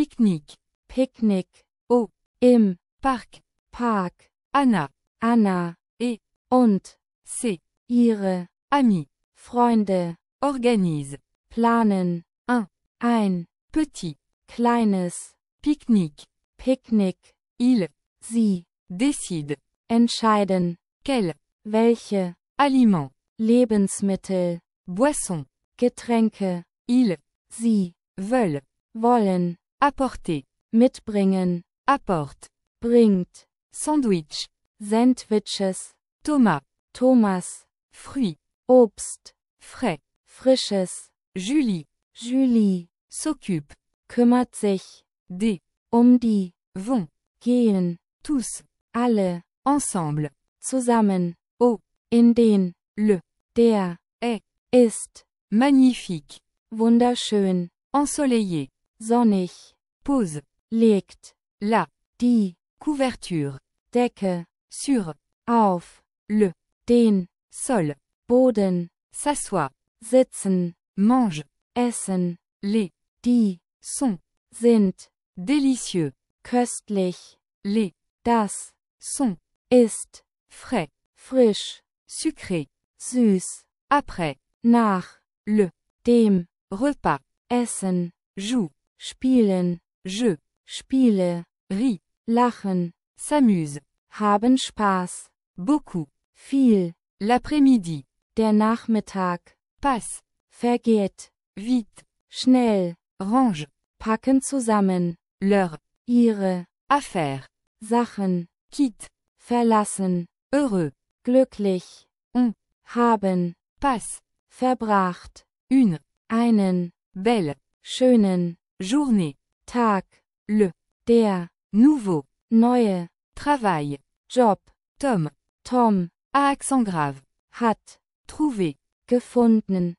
Pique-nique. Picknick. Au Im parc. Park. Anna Anna. et Und ses ihre amis Freunde organisent planen ein petit kleines pique-nique. Picknick. Ils Sie décident entscheiden, quels welche aliments, Lebensmittel, boissons, Getränke ils sie veulent wollen apporter, mitbringen, apporte, bringt, sandwich, Sandwiches, Thomas, Thomas, fruits, Obst, frais, Frisches, Julie, Julie, s'occupe, kümmert sich, des, die, vont, gehen, tous, alle, ensemble, zusammen, au, in den, le, der, est, ist, magnifique, wunderschön, ensoleillé, sonnig, pose, legt, la, die, couverture, Decke, sur, auf, le, den, sol, Boden, s'assoit, sitzen, mange, essen, les, die, sont, sind, délicieux, köstlich, les, das, sont, ist, frais, frisch, sucré, süß, après, nach, le, dem, repas, Essen, joue, spielen, jeu, Spiele, rit, lachen, s'amuse, haben Spaß, beaucoup, viel, l'après-midi, der Nachmittag, passe, vergeht, vite, schnell, range, packen zusammen, leur, ihre, affaire, Sachen, quitte, verlassen, heureux, glücklich, haben, passe, verbracht, une, einen, belle, schönen, journée, Tag, le, der, nouveau, neue, travail, Job, Tom, Tom, à accent grave, hat, trouver, gefunden,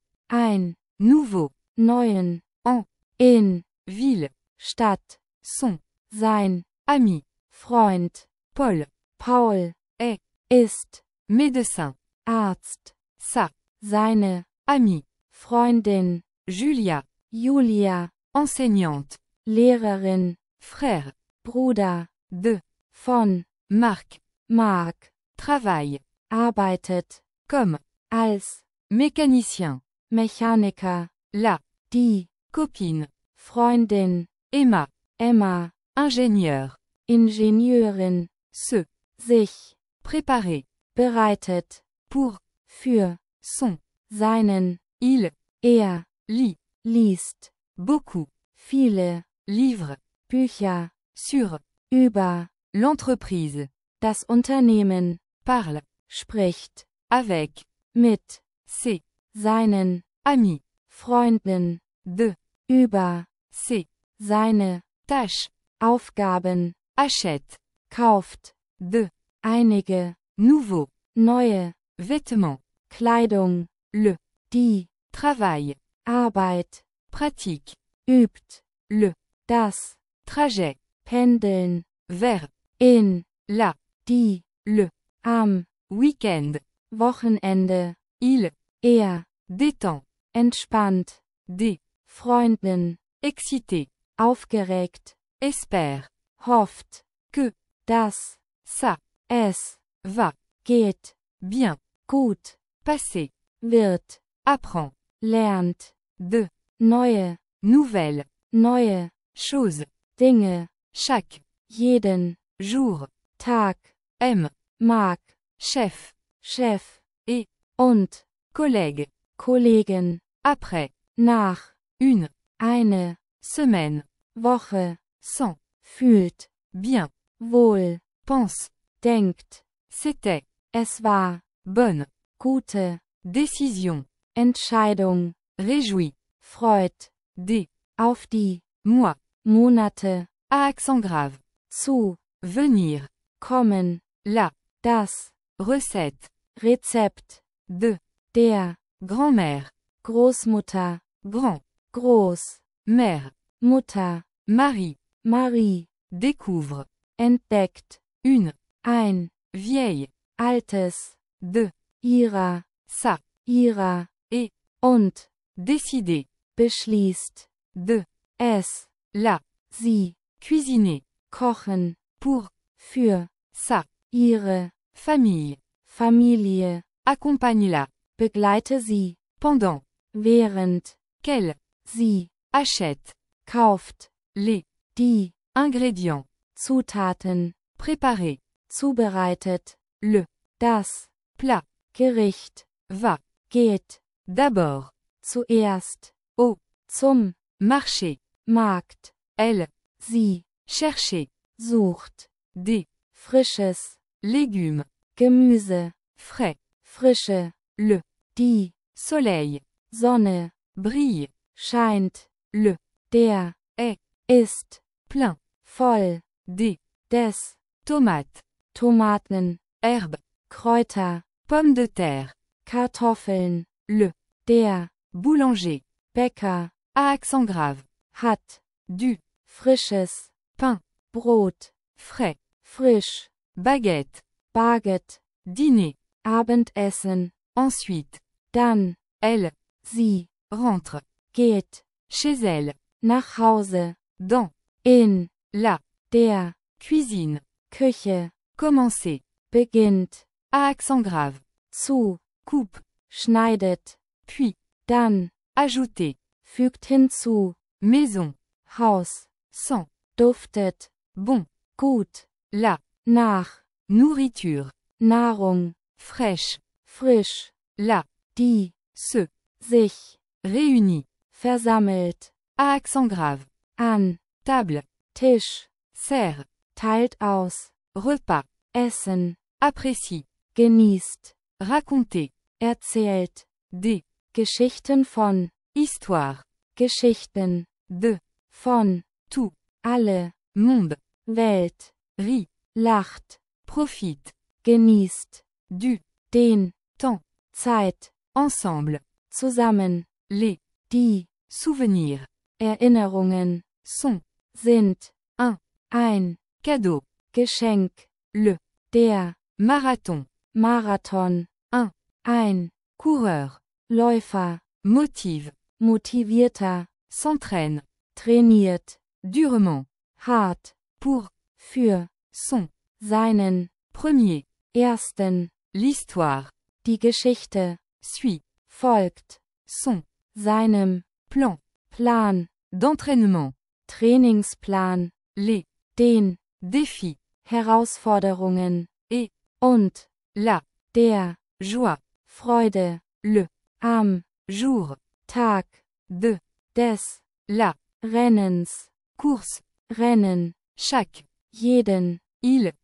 ein, nouveau, neuen, en, in, ville, Stadt, son, sein, ami, Freund, Paul, Paul, est, ist, médecin, Arzt, sa, seine, amie, Freundin, Julia, Julia, enseignante, Lehrerin, frère, Bruder, de, von, Marc, Mark, travaille, arbeitet, comme, als, mécanicien, Mechaniker, la, die, copine, Freundin, Emma, Emma, ingénieur, Ingenieurin, se, sich, préparer, bereitet, pour, für, son, seinen, il, er, lit, liest, beaucoup, viele, livre, Bücher, sur, über, l'entreprise, das Unternehmen, parle, spricht, avec, mit, ses, seinen, amis, Freunden, de, über, ses, seine, tâches, Aufgaben, achète, kauft, de, einige, nouveau, neue, vêtements, Kleidung, le, die, travail, Arbeit, pratique, übt, le, das, trajet, pendeln, vers, in, la, die, le, am, week-end, Wochenende, il, er, détend, entspannt, des, Freundin, excité, aufgeregt, espère, hofft, que, dass, ça, es, va, geht, bien, gut, passer, wird, apprend, lernt, de, neue, nouvelles, neue, choses, Dinge, chaque, jeden, jour, Tag, aime, mag, chef, Chef, et, und, collègue, Kollegen, après, nach, une, eine, semaine, Woche, sans, fühlt, bien, wohl, pense, denkt, c'était, es war, bonne, gute, décision, Entscheidung, réjoui, freut, des, auf die, mois, Monate, à accent grave, zu, venir, kommen, la, das, recette, Rezept, de, der, grand-mère, Großmutter, grand, groß, mère, Mutter, mari, Marie, découvre, entdeckt, une, ein, vieille, altes, de, ihrer, sa, ihrer, et, und, décider, beschließt, de, es, la, sie, cuisiner, kochen, pour, für, sa, ihre, famille, Familie, accompagne-la, begleite sie, pendant, während, qu'elle, sie, achète, kauft, les, die, ingrédients, Zutaten, préparés, zubereitet, le, das, plat, Gericht, va, geht, d'abord, zuerst, au, zum, marché, Markt, elle, sie, chercher, sucht, des, frisches, légumes, Gemüse, frais, frische, le, die, soleil, Sonne, brille, scheint, le, der, est, ist, plein, voll, des, des, tomates, Tomaten, herbes, Kräuter, pommes de terre, Kartoffeln, le, der, boulanger, Bäcker, à accent grave, hat, du, frisches, pain, Brot, frais, frisch, baguette, Baguette, dîner, Abendessen, ensuite, dann, elle, sie, rentre, geht, chez elle, nach Hause, dans, in, la, der, cuisine, Küche, commencer, beginnt, à accent grave, zu, coupe, schneidet, puis, dann, ajouter, fügt hinzu, maison, Haus, sang, duftet, bon, gut, la, nach, nourriture, Nahrung, fraîche, frisch, la, die, se, sich, réunis, versammelt, à accent grave, an, table, Tisch, sert, teilt aus, repas, essen, apprécie, genießt, raconter, erzählt, des, Geschichten von, histoire, Geschichten, de, von, tout, alle, monde, Welt, rit, lacht, profite, genießt, du, den, temps, Zeit, ensemble, zusammen, les, die, souvenirs, Erinnerungen, sont, sind, ein, cadeau, Geschenk, le, der, marathon, Marathon, ein, coureur, Läufer, motive, motivierter, s'entraîne, trainiert, durement, hart, pour, für, son, seinen, premier, ersten, l'histoire, die Geschichte, suit, folgt, son, seinem, plan, Plan, d'entraînement, Trainingsplan, les, den, défis, Herausforderungen, et, und, la, der, joie, Freude, le, am, jour, Tag, de, des, la, Rennens, course, Rennen, chaque, jeden, il,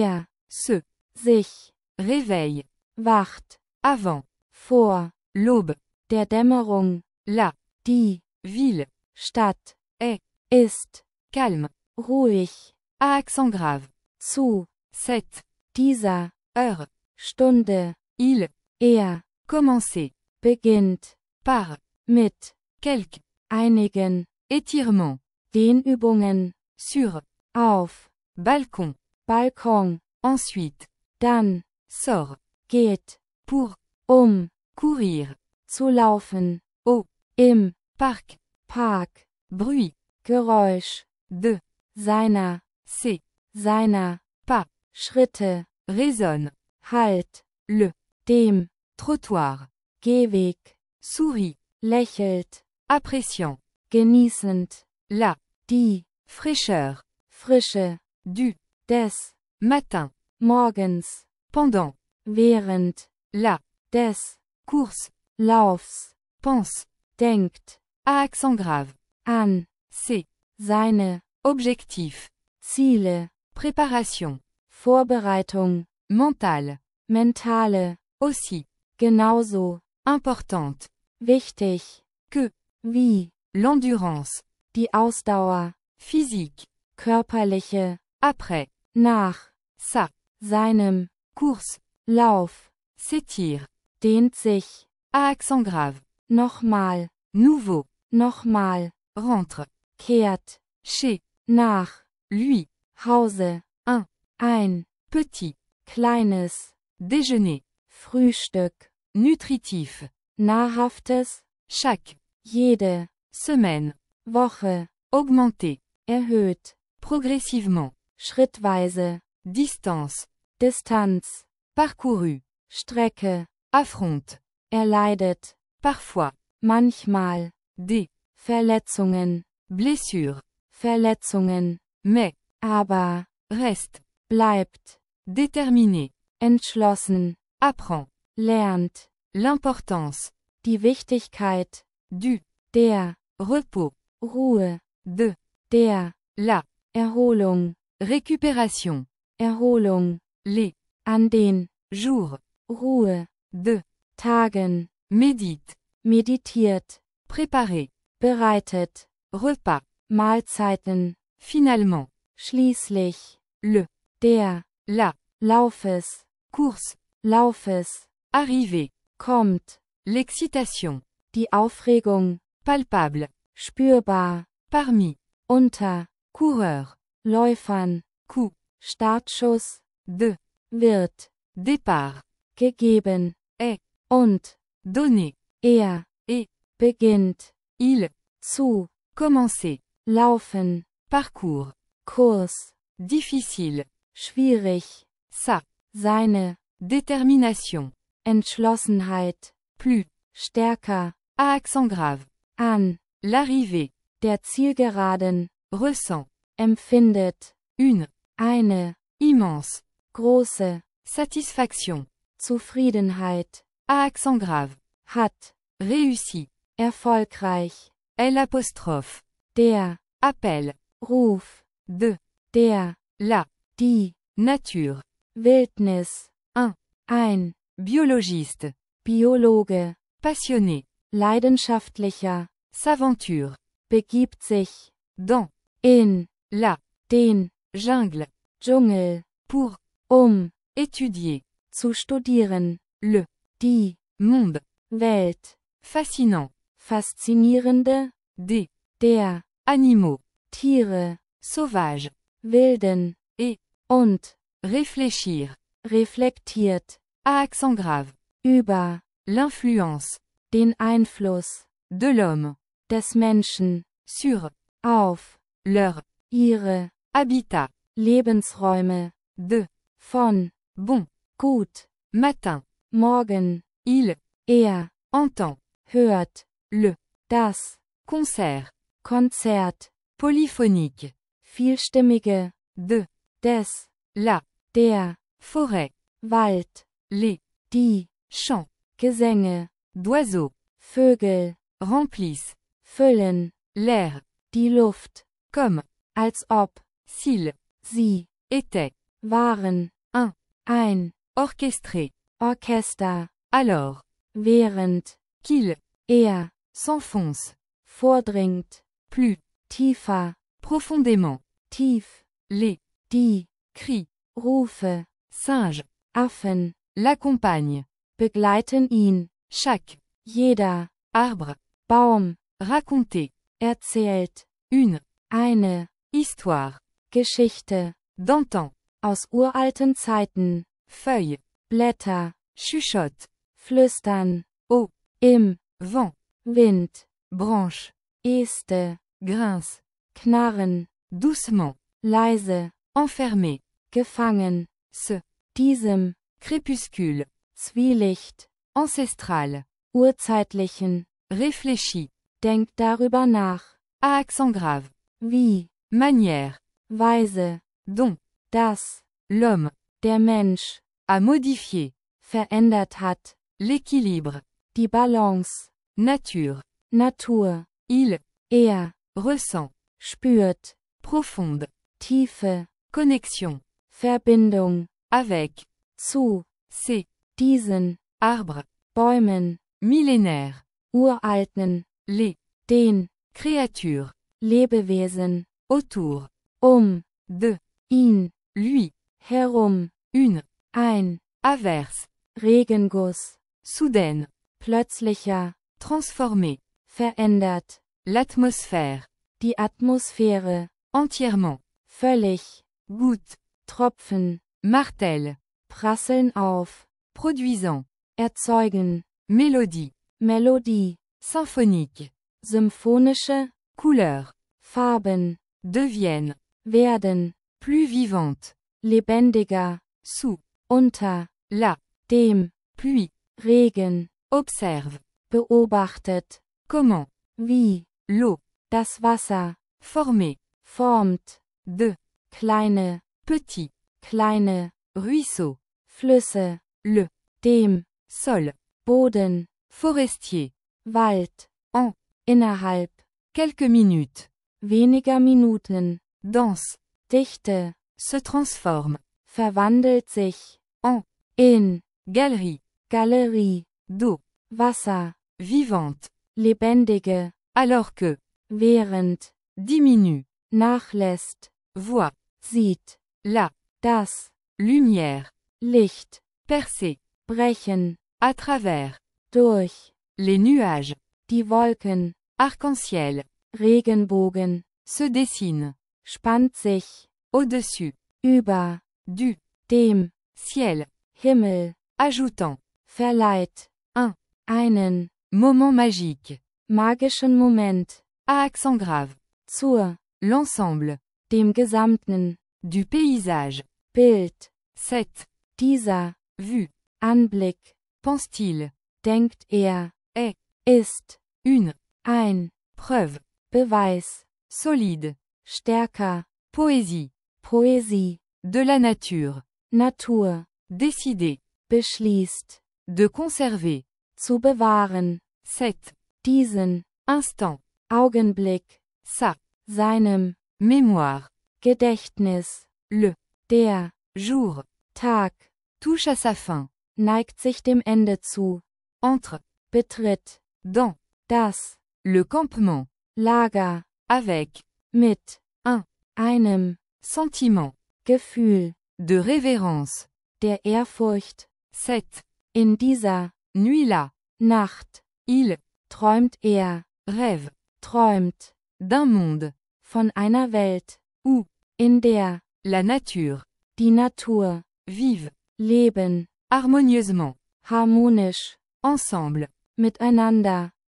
se, sich, réveille, wacht, avant, vor, l'aube, der Dämmerung, la, die, ville, Stadt, ist, ist, calme, ruhig, à accent grave, zu, cette, dieser, heure, Stunde, il, commencer, beginnt, par, mit, quelque, einigen, étirement, Dehnübungen, sur, auf, balcon, Balkon, ensuite, dann, sort, geht, pour, courir, zu laufen, au, im, parc, Park, bruit, Geräusch, de, seiner, ses, seiner, pas, Schritte, résonne, halt, le, dem, trottoir, Gehweg, sourit, lächelt, appréciant, genießend, la, die, fraîcheur, Frische, du, des, matin, morgens, pendant, während, la, des, course, Laufs, pense, denkt, à accent grave, an, c'est, seine, objectif, Ziele, préparation, Vorbereitung, mentale, mentale, aussi, genauso, importante, wichtig, que, wie, l'endurance, die Ausdauer, physique, körperliche, après, nach, sa, seinem, course, Lauf, s'étire, dehnt sich, à accent grave, nochmal, nouveau, nochmal, rentre, kehrt, chez, nach, lui, Hause, ein, petit, kleines, déjeuner, Frühstück, nutritif, nahrhaftes, chaque, jede, semaine, Woche, augmenter, erhöht, progressivement, schrittweise, distance, Distanz, parcouru, Strecke, affronte, erleidet, parfois, manchmal, des Verletzungen, blessures, Verletzungen, mais, aber, reste, bleibt, déterminé, entschlossen, apprend, lernt, l'importance, die Wichtigkeit, du, der, repos, Ruhe, de, der, la, Erholung, récupération, Erholung, les, an den, jours, Ruhe, de, Tagen, médite, meditiert, préparer, bereitet, repas, Mahlzeiten, finalement, schließlich, le, der, la, Laufes, course, Laufes, arriver, kommt, l'excitation, die Aufregung, palpable, spürbar, parmi, unter, coureurs, Läufern, coup, Startschuss, de, wird, départ, gegeben, est, und, donné, er, et, beginnt, il, zu, commencer, laufen, parcours, Kurs, difficile, schwierig, sa, seine, détermination, Entschlossenheit, plus, stärker, à accent grave, an, l'arrivée, der Zielgeraden, ressent, empfindet, une, eine, immense, große, satisfaction, Zufriedenheit, à accent grave, hat, réussi, erfolgreich, l'apostrophe, der, appel, Ruf, de, der, la, die, nature, Wildnis, un, ein, biologiste, Biologe, passionné, leidenschaftlicher, s'aventure, begibt sich, dans, in, la, den, jungle, Dschungel, pour, étudier, zu studieren, le, die, monde, Welt, fascinant, faszinierende, des, der, animaux, Tiere, sauvages, wilden, et, und, réfléchir, reflektiert, à accent grave, über, l'influence, den Einfluss, de l'homme, des Menschen, sur, auf, leur, ihre, habitat, Lebensräume, de, von, bon, gut, matin, morgen, il, entend, hört, le, das, concert, Konzert, polyphonique, vielstimmige, de, des, la, der, forêt, Wald, les, die, chants, Gesänge, d'oiseaux, Vögel, remplissent, füllen, l'air, die Luft, comme, als ob, s'ils, sie, étaient, waren, ein, orchestrés, Orchester, alors, während, qu'ils, s'enfonce, s'enfoncent, vordringt, plus, tiefer, profondément, tief, les, die, cris, Rufe, singes, Affen, l'accompagnent, begleiten ihn, chaque, jeder, arbre, Baum, raconter, erzählt, une, eine, histoire, Geschichte, d'antan, aus uralten Zeiten, feuilles, Blätter, chuchote, flüstern, Au, im, vent, Wind, branche, Äste, grince, knarren, doucement, leise, enfermé, gefangen, ce, diesem, crépuscule, Zwielicht, ancestral, urzeitlichen, réfléchi, denkt darüber nach, à accent grave, wie, manière, Weise, dont, das, l'homme, der Mensch, a modifié, verändert hat, l'équilibre, die Balance, nature, Natur, il, ressent, spürt, profonde, tiefe, connexion, Verbindung, avec, zu, c'est, diesen, arbre, Bäumen, millénaire, uralten, les, den, Kreatur, Lebewesen, autour, de, ihn, lui, herum, une, ein, averse, Regenguss, soudaine, plötzlicher, transformé, verändert, l'atmosphère, die Atmosphäre, entièrement, völlig, goutte, Tropfen, martèle, prasseln auf, produisant, erzeugen, mélodie, Melodie, symphonique, symphonische, couleur, Farben, deviennent, werden, plus vivantes, lebendiger, sous, unter, la, dem, pluie, Regen, observe, beobachtet, comment, wie, l'eau, das Wasser, formée, formt, de, kleine, petit, kleine, ruisseau, Flüsse, le, dem, sol, Boden, forestier, Wald, en, innerhalb, quelques minutes, weniger Minuten, dense, Dichte, se transforme, verwandelt sich, en, in, galerie, Galerie, d'eau, Wasser, vivante, lebendige, alors que, während, diminue, nachlässt, voit, sieht, la, das, lumière, Licht, percer, brechen, à travers, durch, les nuages, die Wolken, arc-en-ciel, Regenbogen, se dessine, spannt sich, au-dessus, über, du, dem, ciel, Himmel, ajoutant, verleiht, einen, moment magique, magischen Moment, à accent grave, zur, l'ensemble, dem gesamten, du paysage, Bild, cette, dieser, vue, Anblick, pense-t-il, denkt er, est, ist, une, ein, preuve, Beweis, solide, stärker, poésie, Poesie, de la nature, Natur, décider, beschließt, de conserver, zu bewahren, cette, diesen, instant, Augenblick, sa, seinem, mémoire, Gedächtnis, le, der, jour, Tag, touche à sa fin, neigt sich dem Ende zu, entre, betritt, dans, das, le campement, Lager, avec, mit, un, einem, sentiment, Gefühl, de révérence, der Ehrfurcht, cette, in dieser, nuit-là, Nacht, il, träumt er, rêve, träumt, d'un monde, von einer Welt, où, in der, la nature, die Natur, vive, leben, harmonieusement, harmonisch, ensemble, miteinander,